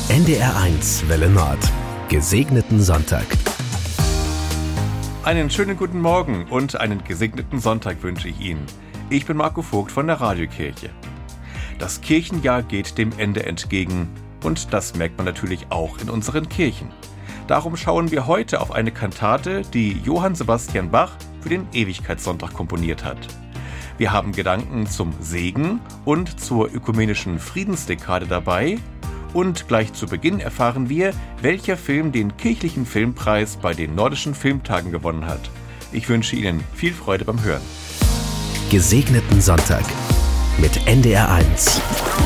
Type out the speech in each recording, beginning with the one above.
NDR1 Welle Nord. Gesegneten Sonntag. Einen schönen guten Morgen und einen gesegneten Sonntag wünsche ich Ihnen. Ich bin Marco Vogt von der Radiokirche. Das Kirchenjahr geht dem Ende entgegen und das merkt man natürlich auch in unseren Kirchen. Darum schauen wir heute auf eine Kantate, die Johann Sebastian Bach für den Ewigkeitssonntag komponiert hat. Wir haben Gedanken zum Segen und zur ökumenischen Friedensdekade dabei. Und gleich zu Beginn erfahren wir, welcher Film den kirchlichen Filmpreis bei den Nordischen Filmtagen gewonnen hat. Ich wünsche Ihnen viel Freude beim Hören. Gesegneten Sonntag mit NDR1.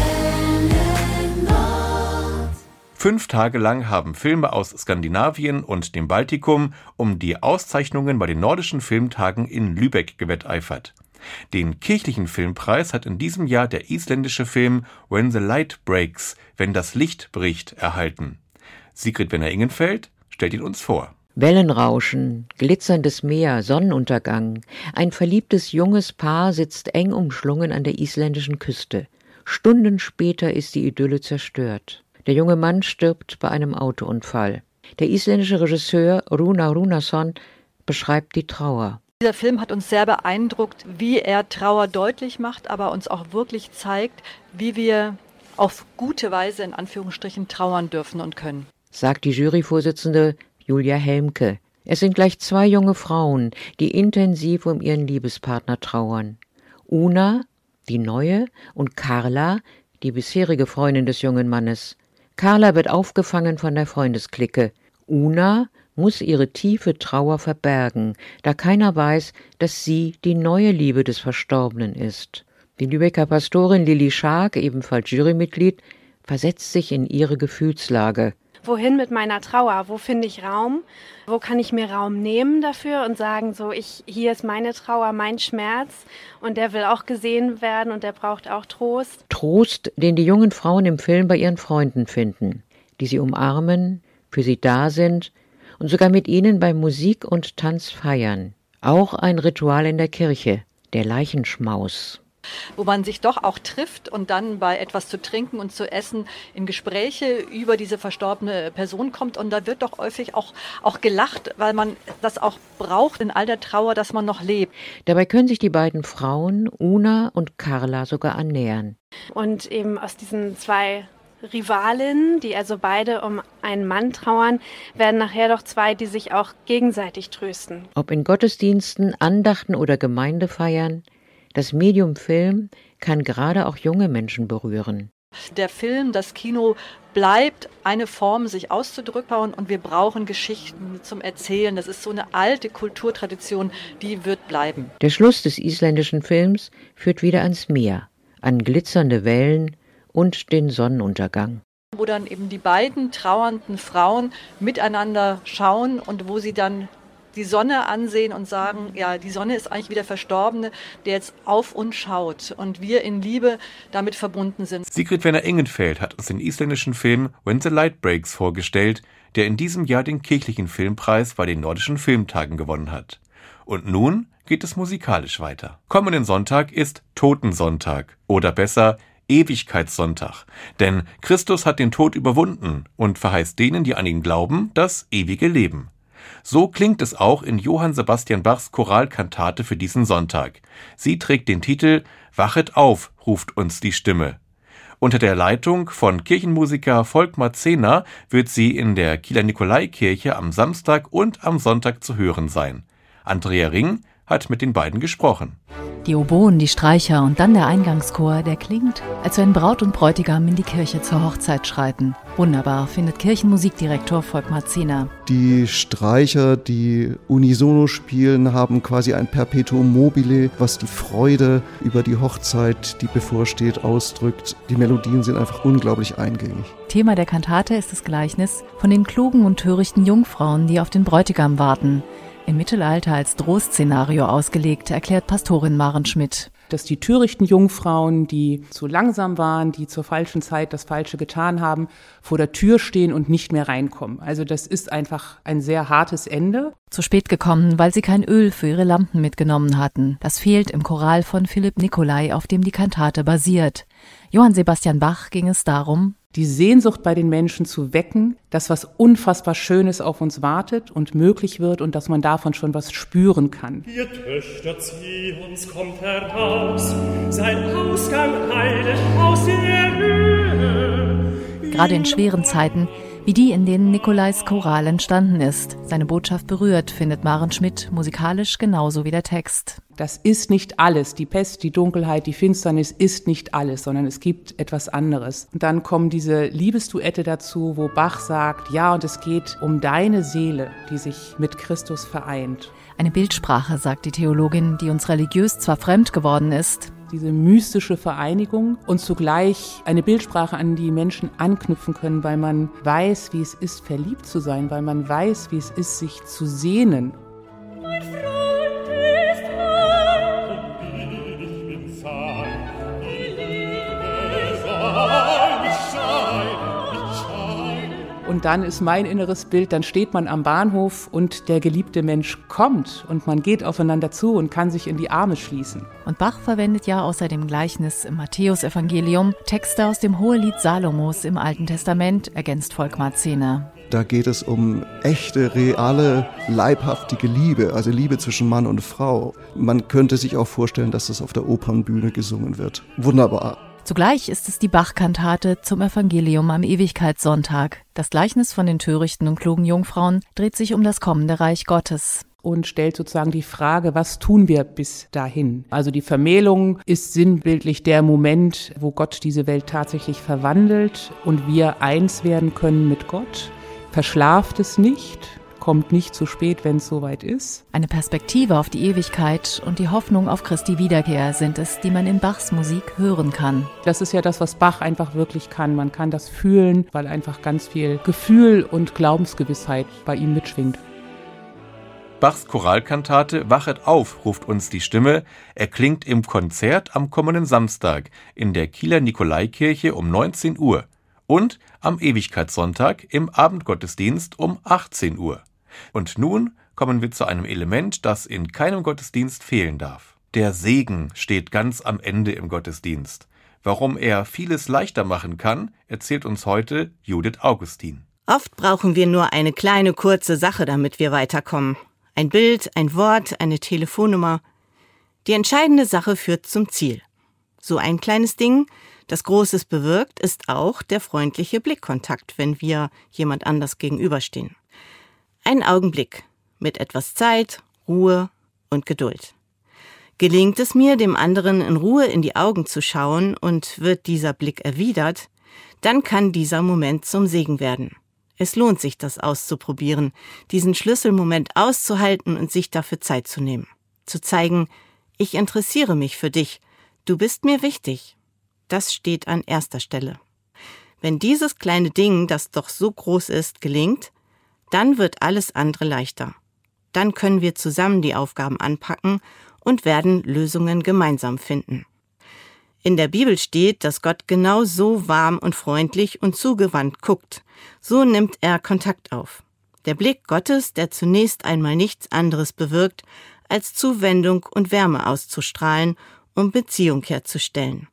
5 Tage lang haben Filme aus Skandinavien und dem Baltikum um die Auszeichnungen bei den Nordischen Filmtagen in Lübeck gewetteifert. Den kirchlichen Filmpreis hat in diesem Jahr der isländische Film When the Light Breaks, wenn das Licht bricht, erhalten. Sigrid Wenner-Ingenfeld stellt ihn uns vor. Wellenrauschen, glitzerndes Meer, Sonnenuntergang. Ein verliebtes junges Paar sitzt eng umschlungen an der isländischen Küste. Stunden später ist die Idylle zerstört. Der junge Mann stirbt bei einem Autounfall. Der isländische Regisseur Rúnar Rúnarsson beschreibt die Trauer. Dieser Film hat uns sehr beeindruckt, wie er Trauer deutlich macht, aber uns auch wirklich zeigt, wie wir auf gute Weise in Anführungsstrichen trauern dürfen und können. Sagt die Juryvorsitzende Julia Helmke. Es sind gleich 2 junge Frauen, die intensiv um ihren Liebespartner trauern. Una, die neue, und Carla, die bisherige Freundin des jungen Mannes. Carla wird aufgefangen von der Freundesklicke. Una muss ihre tiefe Trauer verbergen, da keiner weiß, dass sie die neue Liebe des Verstorbenen ist. Die Lübecker Pastorin Lilly Schark, ebenfalls Jurymitglied, versetzt sich in ihre Gefühlslage. Wohin mit meiner Trauer? Wo finde ich Raum? Wo kann ich mir Raum nehmen dafür und sagen, hier ist meine Trauer, mein Schmerz und der will auch gesehen werden und der braucht auch Trost. Trost, den die jungen Frauen im Film bei ihren Freunden finden, die sie umarmen, für sie da sind und sogar mit ihnen bei Musik und Tanz feiern. Auch ein Ritual in der Kirche, der Leichenschmaus. Wo man sich doch auch trifft und dann bei etwas zu trinken und zu essen in Gespräche über diese verstorbene Person kommt. Und da wird doch häufig auch gelacht, weil man das auch braucht in all der Trauer, dass man noch lebt. Dabei können sich die beiden Frauen, Una und Carla, sogar annähern. Und eben aus diesen 2 Rivalinnen, die also beide um einen Mann trauern, werden nachher doch 2, die sich auch gegenseitig trösten. Ob in Gottesdiensten, Andachten oder Gemeindefeiern, das Medium Film kann gerade auch junge Menschen berühren. Der Film, das Kino bleibt eine Form, sich auszudrücken und wir brauchen Geschichten zum Erzählen. Das ist so eine alte Kulturtradition, die wird bleiben. Der Schluss des isländischen Films führt wieder ans Meer, an glitzernde Wellen und den Sonnenuntergang. Wo dann eben die beiden trauernden Frauen miteinander schauen und wo sie dann die Sonne ansehen und sagen, ja, die Sonne ist eigentlich wie der Verstorbene, der jetzt auf uns schaut und wir in Liebe damit verbunden sind. Sigrid Wenner-Ingenfeld hat uns den isländischen Film When the Light Breaks vorgestellt, der in diesem Jahr den kirchlichen Filmpreis bei den Nordischen Filmtagen gewonnen hat. Und nun geht es musikalisch weiter. Kommenden Sonntag ist Totensonntag oder besser Ewigkeitssonntag, denn Christus hat den Tod überwunden und verheißt denen, die an ihn glauben, das ewige Leben. So klingt es auch in Johann Sebastian Bachs Choralkantate für diesen Sonntag. Sie trägt den Titel »Wachet auf«, ruft uns die Stimme. Unter der Leitung von Kirchenmusiker Volkmar Zehner wird sie in der Kieler Nikolaikirche am Samstag und am Sonntag zu hören sein. Andrea Ring hat mit den beiden gesprochen. Die Oboen, die Streicher und dann der Eingangschor, der klingt, als wenn Braut und Bräutigam in die Kirche zur Hochzeit schreiten. Wunderbar, findet Kirchenmusikdirektor Volkmar Zehner. Die Streicher, die unisono spielen, haben quasi ein Perpetuum mobile, was die Freude über die Hochzeit, die bevorsteht, ausdrückt. Die Melodien sind einfach unglaublich eingängig. Thema der Kantate ist das Gleichnis von den klugen und törichten Jungfrauen, die auf den Bräutigam warten. Im Mittelalter als Drohszenario ausgelegt, erklärt Pastorin Maren Schmidt. Dass die törichten Jungfrauen, die zu langsam waren, die zur falschen Zeit das Falsche getan haben, vor der Tür stehen und nicht mehr reinkommen. Also das ist einfach ein sehr hartes Ende. Zu spät gekommen, weil sie kein Öl für ihre Lampen mitgenommen hatten. Das fehlt im Choral von Philipp Nicolai, auf dem die Kantate basiert. Johann Sebastian Bach ging es darum, die Sehnsucht bei den Menschen zu wecken, dass was unfassbar Schönes auf uns wartet und möglich wird und dass man davon schon was spüren kann. Ihr Töchter Zions kommt heraus, sein Ausgang heilet aus der Höhe. Gerade in schweren Zeiten, wie die, in denen Nicolais Choral entstanden ist. Seine Botschaft berührt, findet Maren Schmidt, musikalisch genauso wie der Text. Das ist nicht alles. Die Pest, die Dunkelheit, die Finsternis ist nicht alles, sondern es gibt etwas anderes. Und dann kommen diese Liebesduette dazu, wo Bach sagt, ja, und es geht um deine Seele, die sich mit Christus vereint. Eine Bildsprache, sagt die Theologin, die uns religiös zwar fremd geworden ist. Diese mystische Vereinigung und zugleich eine Bildsprache, an die Menschen anknüpfen können, weil man weiß, wie es ist, verliebt zu sein, weil man weiß, wie es ist, sich zu sehnen. Mein Freund ist rein, und ich bin fein, die Liebe soll nicht scheinen, nicht scheinen. Und dann ist mein inneres Bild, dann steht man am Bahnhof und der geliebte Mensch kommt und man geht aufeinander zu und kann sich in die Arme schließen. Und Bach verwendet ja außer dem Gleichnis im Matthäusevangelium Texte aus dem Hohelied Salomos im Alten Testament, ergänzt Volkmar Zehner. Da geht es um echte, reale, leibhaftige Liebe, also Liebe zwischen Mann und Frau. Man könnte sich auch vorstellen, dass das auf der Opernbühne gesungen wird. Wunderbar. Zugleich ist es die Bach-Kantate zum Evangelium am Ewigkeitssonntag. Das Gleichnis von den törichten und klugen Jungfrauen dreht sich um das kommende Reich Gottes. Und stellt sozusagen die Frage, was tun wir bis dahin? Also die Vermählung ist sinnbildlich der Moment, wo Gott diese Welt tatsächlich verwandelt und wir eins werden können mit Gott. Verschlaft es nicht, kommt nicht zu spät, wenn es soweit ist. Eine Perspektive auf die Ewigkeit und die Hoffnung auf Christi Wiederkehr sind es, die man in Bachs Musik hören kann. Das ist ja das, was Bach einfach wirklich kann. Man kann das fühlen, weil einfach ganz viel Gefühl und Glaubensgewissheit bei ihm mitschwingt. Bachs Choralkantate Wachet auf, ruft uns die Stimme, erklingt im Konzert am kommenden Samstag in der Kieler Nikolaikirche um 19 Uhr und am Ewigkeitssonntag im Abendgottesdienst um 18 Uhr. Und nun kommen wir zu einem Element, das in keinem Gottesdienst fehlen darf. Der Segen steht ganz am Ende im Gottesdienst. Warum er vieles leichter machen kann, erzählt uns heute Judith Augustin. Oft brauchen wir nur eine kleine, kurze Sache, damit wir weiterkommen. Ein Bild, ein Wort, eine Telefonnummer. Die entscheidende Sache führt zum Ziel. So ein kleines Ding, das Großes bewirkt, ist auch der freundliche Blickkontakt, wenn wir jemand anders gegenüberstehen. Ein Augenblick mit etwas Zeit, Ruhe und Geduld. Gelingt es mir, dem anderen in Ruhe in die Augen zu schauen und wird dieser Blick erwidert, dann kann dieser Moment zum Segen werden. Es lohnt sich, das auszuprobieren, diesen Schlüsselmoment auszuhalten und sich dafür Zeit zu nehmen. Zu zeigen, ich interessiere mich für dich, du bist mir wichtig. Das steht an erster Stelle. Wenn dieses kleine Ding, das doch so groß ist, gelingt, dann wird alles andere leichter. Dann können wir zusammen die Aufgaben anpacken und werden Lösungen gemeinsam finden. In der Bibel steht, dass Gott genau so warm und freundlich und zugewandt guckt. So nimmt er Kontakt auf. Der Blick Gottes, der zunächst einmal nichts anderes bewirkt, als Zuwendung und Wärme auszustrahlen, um Beziehung herzustellen.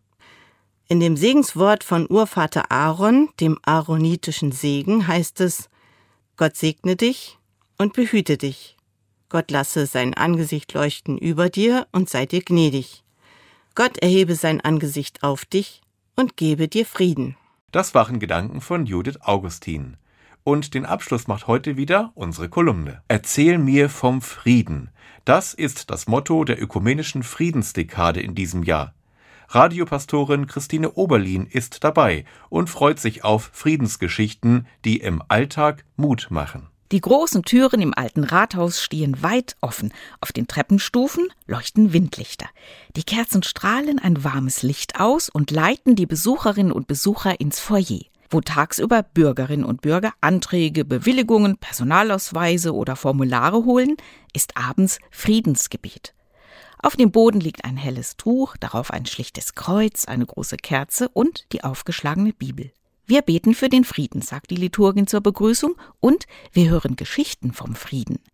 In dem Segenswort von Urvater Aaron, dem aaronitischen Segen, heißt es: Gott segne dich und behüte dich. Gott lasse sein Angesicht leuchten über dir und sei dir gnädig. Gott erhebe sein Angesicht auf dich und gebe dir Frieden. Das waren Gedanken von Judith Augustin. Und den Abschluss macht heute wieder unsere Kolumne. Erzähl mir vom Frieden. Das ist das Motto der ökumenischen Friedensdekade in diesem Jahr. Radiopastorin Christine Oberlin ist dabei und freut sich auf Friedensgeschichten, die im Alltag Mut machen. Die großen Türen im alten Rathaus stehen weit offen. Auf den Treppenstufen leuchten Windlichter. Die Kerzen strahlen ein warmes Licht aus und leiten die Besucherinnen und Besucher ins Foyer, wo tagsüber Bürgerinnen und Bürger Anträge, Bewilligungen, Personalausweise oder Formulare holen, ist abends Friedensgebet. Auf dem Boden liegt ein helles Tuch, darauf ein schlichtes Kreuz, eine große Kerze und die aufgeschlagene Bibel. Wir beten für den Frieden, sagt die Liturgin zur Begrüßung, und wir hören Geschichten vom Frieden.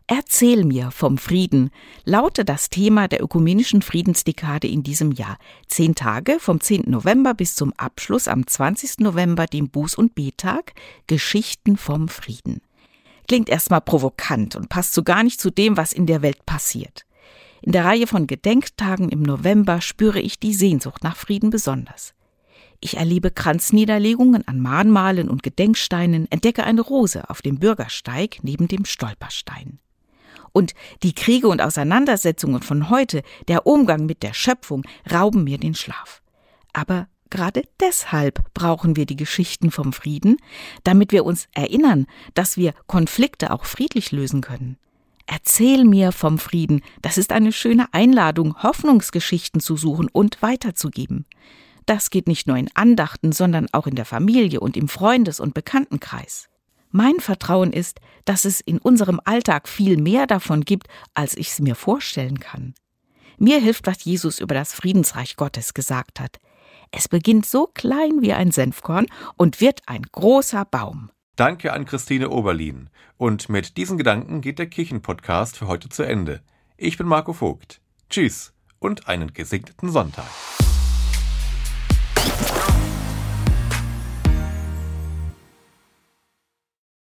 Erzähl mir vom Frieden lautet das Thema der ökumenischen Friedensdekade in diesem Jahr. 10 Tage vom 10. November bis zum Abschluss am 20. November, dem Buß- und Bettag, Geschichten vom Frieden. Klingt erstmal provokant und passt so gar nicht zu dem, was in der Welt passiert. In der Reihe von Gedenktagen im November spüre ich die Sehnsucht nach Frieden besonders. Ich erlebe Kranzniederlegungen an Mahnmalen und Gedenksteinen, entdecke eine Rose auf dem Bürgersteig neben dem Stolperstein. Und die Kriege und Auseinandersetzungen von heute, der Umgang mit der Schöpfung, rauben mir den Schlaf. Aber gerade deshalb brauchen wir die Geschichten vom Frieden, damit wir uns erinnern, dass wir Konflikte auch friedlich lösen können. Erzähl mir vom Frieden, das ist eine schöne Einladung, Hoffnungsgeschichten zu suchen und weiterzugeben. Das geht nicht nur in Andachten, sondern auch in der Familie und im Freundes- und Bekanntenkreis. Mein Vertrauen ist, dass es in unserem Alltag viel mehr davon gibt, als ich es mir vorstellen kann. Mir hilft, was Jesus über das Friedensreich Gottes gesagt hat. Es beginnt so klein wie ein Senfkorn und wird ein großer Baum. Danke an Christine Oberlin. Und mit diesen Gedanken geht der Kirchenpodcast für heute zu Ende. Ich bin Marco Vogt. Tschüss und einen gesegneten Sonntag.